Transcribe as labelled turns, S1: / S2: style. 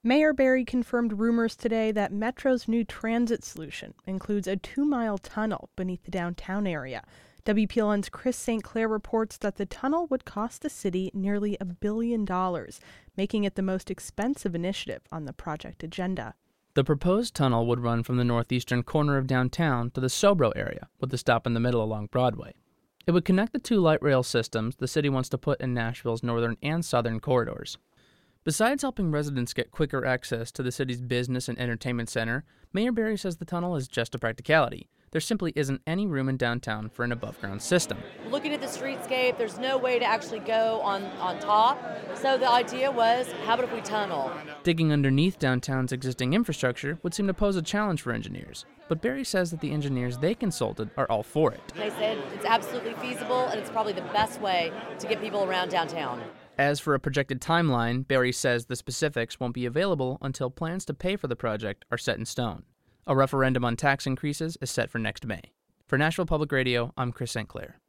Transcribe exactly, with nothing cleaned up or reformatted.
S1: Mayor Berry confirmed rumors today that Metro's new transit solution includes a two-mile tunnel beneath the downtown area. W P L N's Chris Saint Clair reports that the tunnel would cost the city nearly a billion dollars, making it the most expensive initiative on the project agenda.
S2: The proposed tunnel would run from the northeastern corner of downtown to the Sobro area, with a stop in the middle along Broadway. It would connect the two light rail systems the city wants to put in Nashville's northern and southern corridors. Besides helping residents get quicker access to the city's business and entertainment center, Mayor Berry says the tunnel is just a practicality. There simply isn't any room in downtown for an above-ground system.
S3: Looking at the streetscape, there's no way to actually go on, on top. So the idea was, how about if we tunnel?
S2: Digging underneath downtown's existing infrastructure would seem to pose a challenge for engineers. But Berry says that the engineers they consulted are all for it.
S3: They said it's absolutely feasible, and it's probably the best way to get people around downtown.
S2: As for a projected timeline, Berry says the specifics won't be available until plans to pay for the project are set in stone. A referendum on tax increases is set for next May. For Nashville Public Radio, I'm Chris Saint Clair.